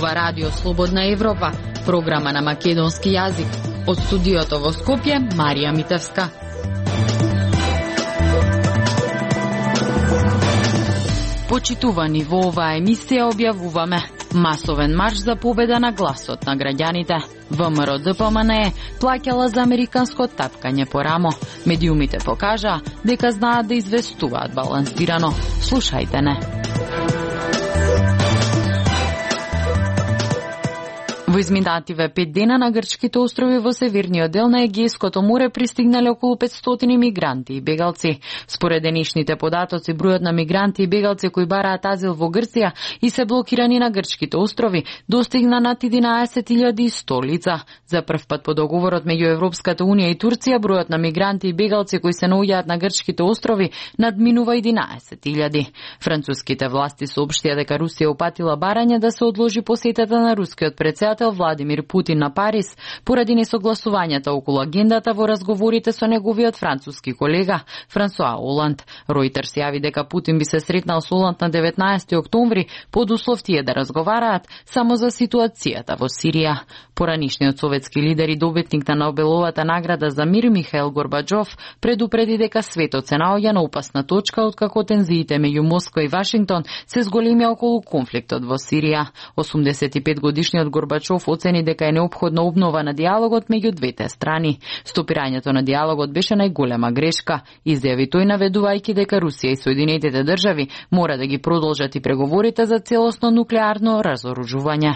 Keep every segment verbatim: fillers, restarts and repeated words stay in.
зборува Радио Слободна Европа, програма на македонски јазик. Од студиото во Скопје, Марија Митевска. Почитувани, во оваа емисија објавуваме масовен марш за победа на гласот на граѓаните. ВМРО Д П М Н Е плаќала за американско тапкање по рамо. Медиумите покажаа дека знаат да известуваат балансирано. Слушајте не. Во изминативе пет дена на грчките острови во северниот дел на Егејското море пристигнале околу петстотини мигранти и бегалци. Според денешните податоци, бројот на мигранти и бегалци кои бараат азил во Грција и се блокирани на грчките острови достигна над единаесет илјади и сто лица. За прв пат по договорот меѓу Европската унија и Турција, бројот на мигранти и бегалци кои се наоѓаат на грчките острови надминува единаесет илјади. Француските власти соопштија дека Русија упатила барање да се одложи посетата на рускиот председател Владимир Путин на Париз поради несогласувањата околу агендата во разговорите со неговиот француски колега Франсуа Оланд. Ројтерс јави дека Путин би се сретнал со Оланд на деветнаесети октомври под услов тие да разговараат само за ситуацијата во Сирија. Поранишниот советски лидер и добитник на Нобеловата награда за мир Михаил Горбачов предупреди дека светот се наоѓа на опасна точка откако тензиите меѓу Москва и Вашингтон се зголемија околу конфликтот во Сирија. осумдесет и пет годишниот Горбачов оцени дека е неопходна обнова на диалогот меѓу двете страни. Стопирањето на диалогот беше најголема грешка, изјави тој, наведувајќи дека Русија и Соединетите држави мора да ги продолжат и преговорите за целосно нуклеарно разоружување.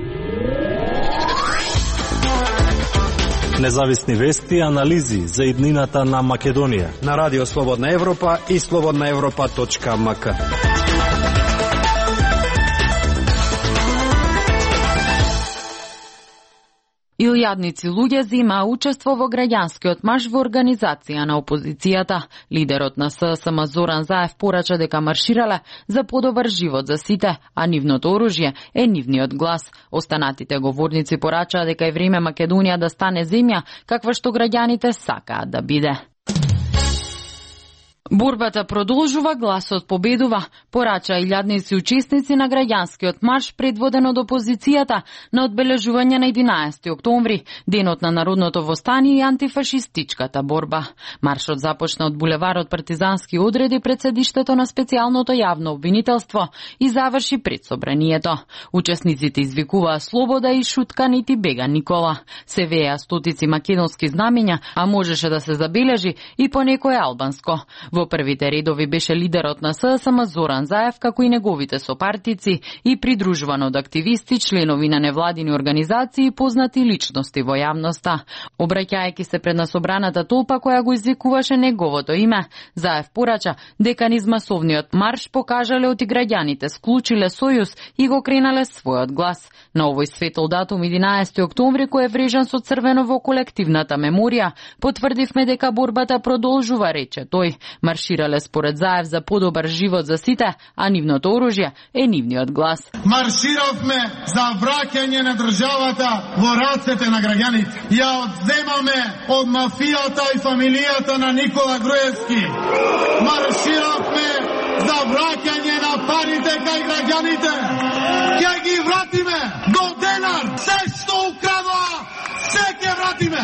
Независни вести и анализи за иднината на Македонија на Радио Слободна Европа и слободна европа точка м к. Илјадници луѓе зема учество во граѓанскиот марш во организација на опозицијата. Лидерот на С С М Зоран Заев порача дека марширале за подобар живот за сите, а нивното оружје е нивниот глас. Останатите говорници порачаа дека е време Македонија да стане земја каква што граѓаните сакаат да биде. Борбата продолжува, гласот победува, порача илјадници учесници на граѓанскиот марш предводен од опозицијата на одбележување на единаесети октомври, денот на народното востание и антифашистичката борба. Маршот започна од булеварот Партизански одреди пред седиштето на специјалното јавно обвинителство и заврши пред собранието. Учесниците извикуваа слобода и шутка нити бега Никола. Се вееа стотици македонски знамења, а можеше да се забележи и по некое албанско. Во првите редови беше лидерот на С С М Зоран Заев, како и неговите сопартици и придружуван од активисти, членови на невладини организации и познати личности во јавноста. Обраќајќи се пред насобраната толпа која го извикуваше неговото име, Заев порача дека низ масовниот марш покажале оти граѓаните склучиле сојуз и го кренале својот глас. На овој светол датум единаесети октомври, кој е врежан со црвено во колективната меморија, потврдивме дека борбата продолжува, рече тој. Марширале според Заев за подобар живот за сите, а нивното оружје е нивниот глас. Марширавме за враќање на државата во рацете на граѓаните. Ја одземаме од мафијата и фамилијата на Никола Груевски. Марширавме за враќање на парите кај граѓаните. Ќе ги вратиме до денар. Се што украдоа, се ќе вратиме.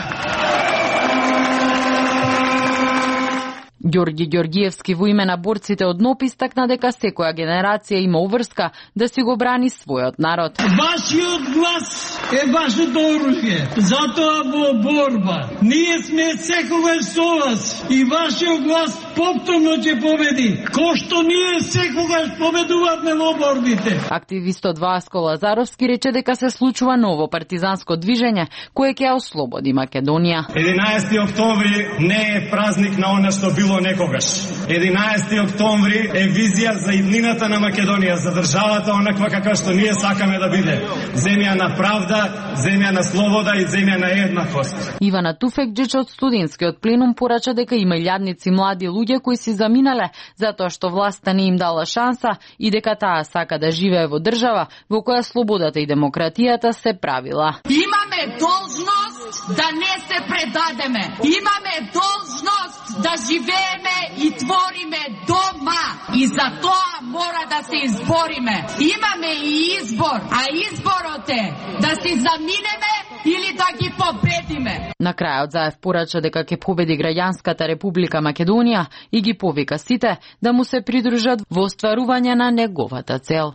Ѓорги Ѓоргиевски во име на борците од НОП истакна дека секоја генерација има уврска да си го брани својот народ. Вашиот глас е вашето оружје. Затоа во борба ние сме секогаш со вас и вашиот глас повторно ќе победи, кој што ние секогаш победувавме во борбите. Активистот Васко Лазаровски рече дека се случува ново партизанско движење кое ќе ослободи Македонија. единаесети октомври не е празник на она што било некогаш. единаесети октомври е визија за иднината на Македонија, за државата онаква каква што ние сакаме да биде. Земја на правда, земја на слобода и земја на еднаквост. Ивана Туфекџич од студентскиот пленум порача дека има илјадници млади луѓе кои си заминале затоа што власта не им дала шанса и дека таа сака да живее во држава во која слободата и демократијата се правила. Имаме должност да не се предадеме. Имаме должност да живееме и твориме дома. И за тоа мора да се избориме. Имаме и избор, а изборот изборите, да си заминеме или да ги победиме. На крајот Заев порача дека ќе победи граѓанската република Македонија и ги повика сите да му се придружат во остварување на неговата цел.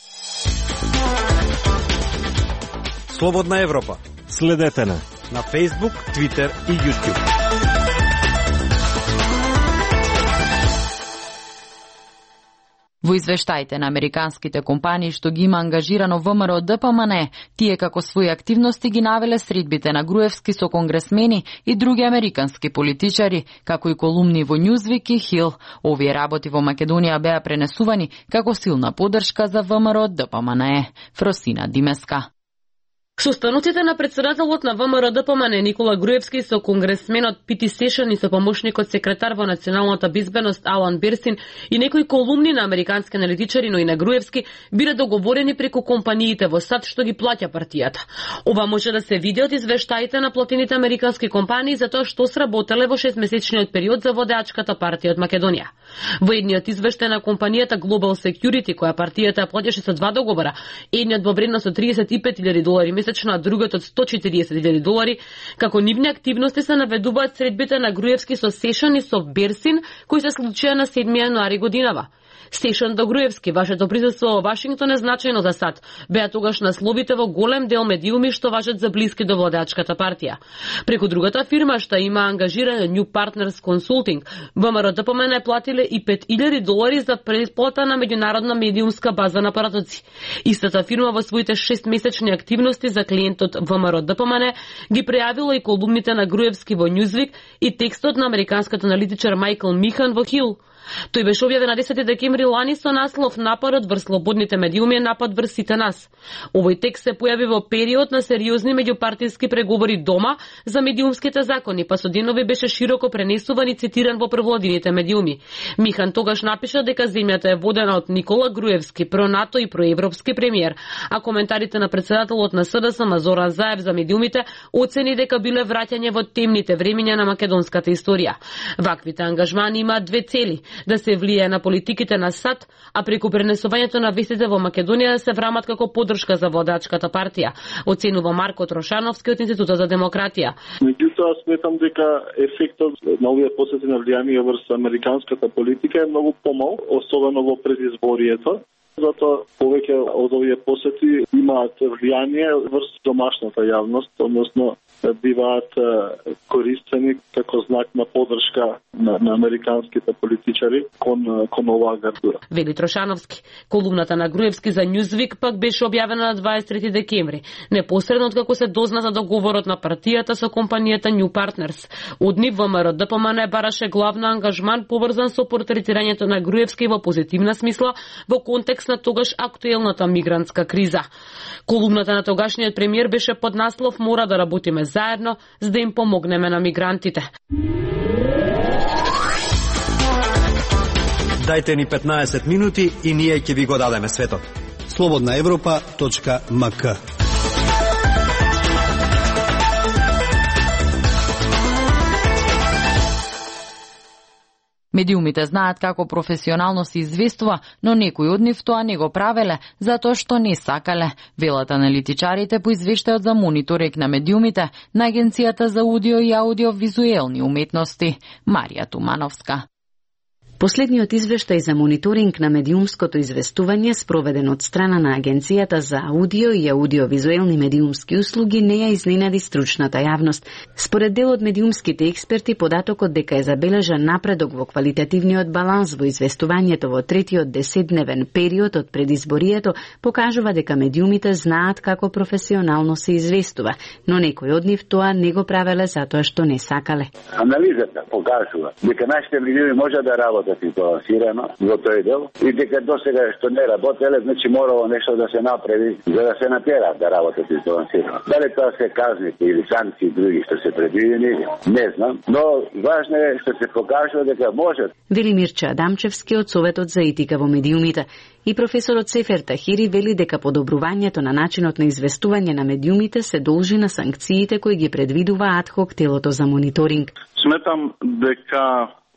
Слободна Европа. Следете на на Facebook, Twitter и YouTube. Во извештаите на американските компании што ги има ангажирано ВМРО Д П М Н, тие како своји активности ги навеле средбите на Груевски со конгресмени и други американски политичари, како и колумни во Newsweek и Hill. Овие работи во Македонија беа пренесувани како силна поддршка за ВМРО Д П М Н. Фросина Димеска. Состаноците на председателот на ВМРО Д П М Н Никола Груевски со конгресменот Пити Сешан и со помошникот секретар во националната безбедност Алан Берсин и некои колумни на американски аналитичари, но и на Груевски, биле договорени преку компаниите во САД што ги плаќа партијата. Ова може да се види од извештаите на платените американски компании за тоа што сработеле во шестмесечниот период за водеачката партија од Македонија. Во едниот извештај на компанијата Global Security, која партијата плаќаше со два договора, едниот во вредност од триесет и пет илјади долари месечно, а другиот од сто и четириесет илјади долари, како нивни активности се наведуваат средбите на Груевски со Сешан и со Берсин, кои се случија на седми јануари годинава. Сешан до Груевски, вашето присуство во Вашингтон е значајно за САД. Беа тогаш насловите во голем дел медиуми што важат за блиски до владеачката партија. Преку другата фирма што има ангажирана New Partners Consulting, ВМРО Д П М Н платиле и пет илјади долари за претплата на меѓународна медиумска база на апаратоци. Истата фирма во своите шестмесечни активности за клиентот ВМРО Д П М Н ги прејавила и колумните на Груевски во Newsweek и текстот на американскиот аналитичар Майкл Михан во Hill. Тој беше објавен на десети декември лани со наслов "Нападот врз слободните медиуми е напад врз сите нас". Овој текст се појави во период на сериозни меѓупартиски преговори дома за медиумските закони, па со денови беше широко пренесуван и цитиран во прволадините медиуми. Михан тогаш напиша дека земјата е водена од Никола Груевски, пронато и проевропски премиер, а коментарите на председателот на С Д С Зоран Заев за медиумите оцени дека биле враќање во темните времиња на македонската историја. Ваквите ангажмани имаат две цели: да се влијае на политиките на САД, а преку пренесувањето на вестите во Македонија да се врамат како поддршка за водачката партија, оценува Марко Трошановски од Институтот за демократија. Меѓутоа сметам дека ефектот на овие посети на влијание врз американската политика е многу помал, особено во предизборието. Затоа повеќе од овие посети имаат влијание врз домашната јавност, односно биваат користени како знак на поддршка на, на американските политичари кон, кон оваа гардура. Вели Трошановски. Колумната на Груевски за Newsweek пак беше објавена на дваесет и трети декември, непосредно откако се дозна за договорот на партијата со компанијата New Partners. Од нив ВМРО Д П М Н бараше главна ангажман поврзан со портретирањето на Груевски во позитивна смисла во контекст на тогаш актуелната мигрантска криза. Колумната на тогашниот премиер беше под наслов "Мора да работиме заедно за да им помогнеме на мигрантите". Дајте ни петнаесет минути и ние ќе ви го дадеме светот. слободна европа точка м к. Медиумите знаат како професионално се известува, но некои од нив тоа не го правеле, затоа што не сакале, велат аналитичарите по извештајот за мониторинг на медиумите на Агенцијата за аудио и аудиовизуелни уметности. Марија Тумановска. Последниот извештај за мониторинг на медиумското известување, спроведен од страна на Агенцијата за аудио и аудиовизуелни медиумски услуги, не ја изненади стручната јавност. Според дел од медиумските експерти, податокот дека е забележан напредок во квалитативниот баланс во известувањето во третиот десетдневен период од предизборието покажува дека медиумите знаат како професионално се известува, но некои од нив тоа не го правеле затоа што не сакале. Анализата покажува дека нашите медиуми може да работат и балансирано во тој дел и дека досега што не работеле, значи морало нешто да се направи за да се натераат да работат и балансирано. Дали тоа се казните или санкции други што се предвидени, не знам, но важно е што се покажува дека можат. Вели Мирча Адамчевски од Советот за етика во медиумите. И професорот Сефер Тахири вели дека подобрувањето на начинот на известување на медиумите се должи на санкциите кои ги предвидува адхок телото за мониторинг. Сметам дека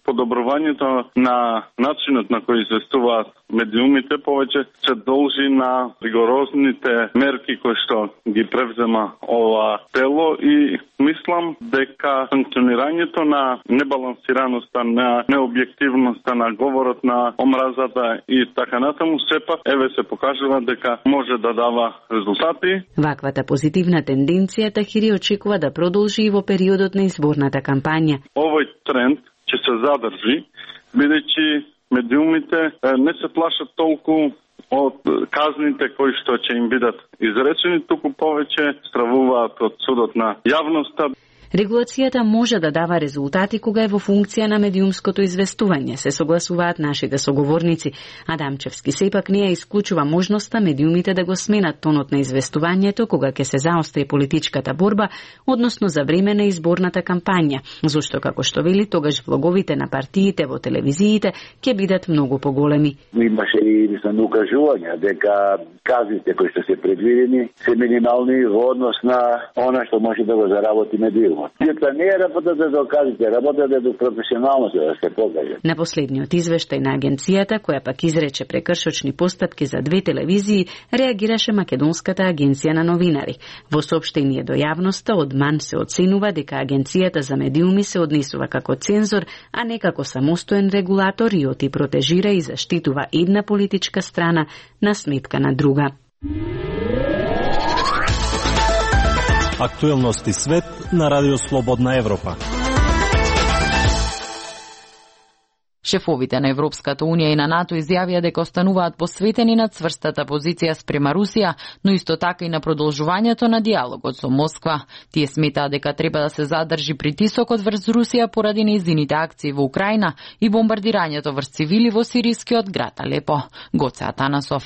подобрувањето на начинот на кој известуваат медиумите повеќе се должи на ригорозните мерки кои што ги превзема ова тело и мислам дека санкционирањето на небалансираноста, на необјективноста, на говорот на омразата и така натаму сепак еве се покажува дека може да дава резултати. Ваквата позитивна тенденција Тахири очекува да продолжи и во периодот на изборната кампања. Овој тренд ќе се задржи, бидејќи медиумите не се плашат толку од казните кои што ќе им бидат изречени, туку повеќе стравуваат од судот на јавноста. Регулацијата може да дава резултати кога е во функција на медиумското известување, се согласуваат нашите соговорници. Адамчевски сепак не ја исклучува можноста медиумите да го сменат тонот на известувањето кога ќе се заостри политичката борба, односно за време на изборната кампања, зашто како што вели тогаш влоговите на партиите во телевизиите ќе бидат многу поголеми. Имаше и мислам укажувања дека казните кои што се предвидени се минимални во однос на она што може да го заработи медиум. Тоа не е работата да окажете, работата да професионално се да се покаже. На последниот извештај на агенцијата, која пак изрече прекршочни постапки за две телевизии, реагираше Македонската агенција на новинари. Во соопштение до јавноста од МАН се оценува дека агенцијата за медиуми се однесува како цензор, а не како самостоен регулатор и оти протежира и заштитува една политичка страна на сметка на друга. Актуелности свет на Радио Слободна Европа. Шефовите на Европската Унија и на НАТО изјавија дека остануваат посветени на цврстата позиција спрема Русија, но исто така и на продолжувањето на диалогот со Москва. Тие сметаат дека треба да се задржи притисокот врз Русија поради нејзините акции во Украина и бомбардирањето врз цивили во сирискиот град Алепо. Гоце Атанасов.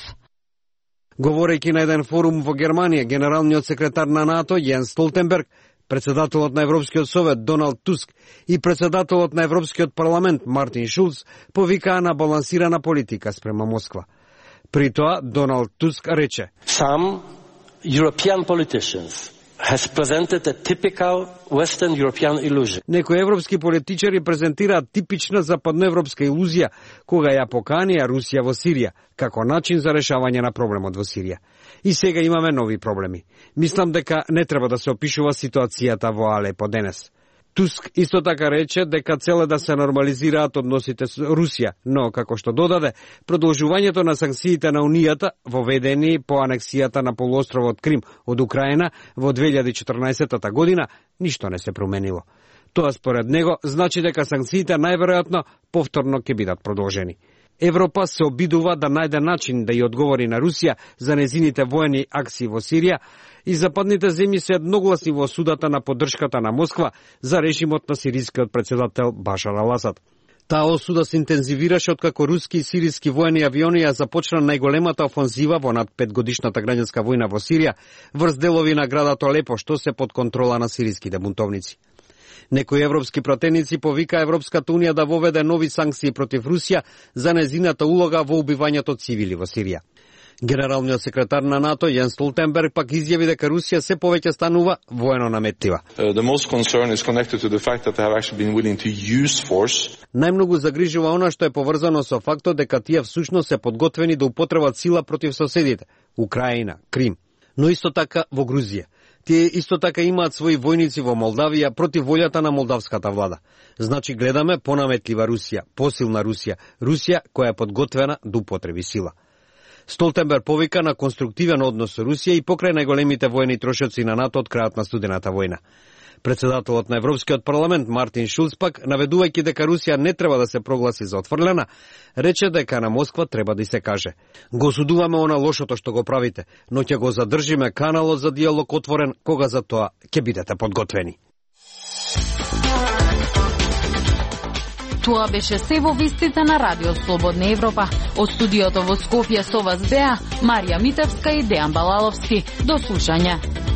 Говорејќи на еден форум во Германија, генералниот секретар на НАТО Јенс Столтенберг, председателот на Европскиот совет Доналд Туск и председателот на Европскиот парламент Мартин Шулц повикаа на балансирана политика спрема Москва. При тоа Доналд Туск рече: Some European politicians has presented a typical Western European illusion. Некои европски политичари презентираат типична западноевропска илузија кога ја поканија Русија во Сирија како начин за решавање на проблемот во Сирија. И сега имаме нови проблеми. Мислам дека не треба да се опишува ситуацијата во Алепо денес. Туск исто така рече дека цел е да се нормализираат односите со Русија, но, како што додаде, продолжувањето на санкциите на Унијата, воведени по анексијата на полуостровот Крим од Украина во две илјади и четрнаесетта година, ништо не се променило. Тоа според него значи дека санкциите најверојатно повторно ќе бидат продолжени. Европа се обидува да најде начин да ја одговори на Русија за незините воени акции во Сирија и западните земји се едногласни во осудата на поддршката на Москва за режимот на сирискиот председател Башар ал-Асад. Таа осуда се интензивираше откако руски и сириски воени авиони ја започна најголемата офанзива во над петгодишната граѓанска војна во Сирија врз делови на градот Алепо, што се под контрола на сириските бунтовници. Некои европски пратеници повика Европската Унија да воведе нови санкции против Русија за незината улога во убивањето цивили во Сирија. Генералниот секретар на НАТО Јенс Столтенберг пак изјави дека Русија се повеќе станува воено наметлива. The most concern is connected to the fact that they have actually been willing to use force. Најмногу загрижува она што е поврзано со фактот дека тие всушност се подготвени да употребат сила против соседите Украина, Крим, но исто така во Грузија. Тие исто така имаат своји војници во Молдавија против волјата на молдавската влада. Значи гледаме понаметлива Русија, посилна Русија, Русија која е подготвена да употреби сила. Столтенберг повика на конструктивен однос со Русија и покрај најголемите воени трошоци на НАТО од крајот на студената војна. Председателот на Европскиот парламент Мартин Шулц пак, наведувајќи дека Русија не треба да се прогласи за отфрлена, рече дека на Москва треба да и се каже: го осудуваме она лошото што го правите, но ќе го задржиме каналот за диалог отворен кога за тоа ќе бидете подготвени. Тоа беше се во вестите на Радио Слободна Европа. Од студиото во Скопје со вас беа Марија Митевска и Дејан Балаловски. До слушање.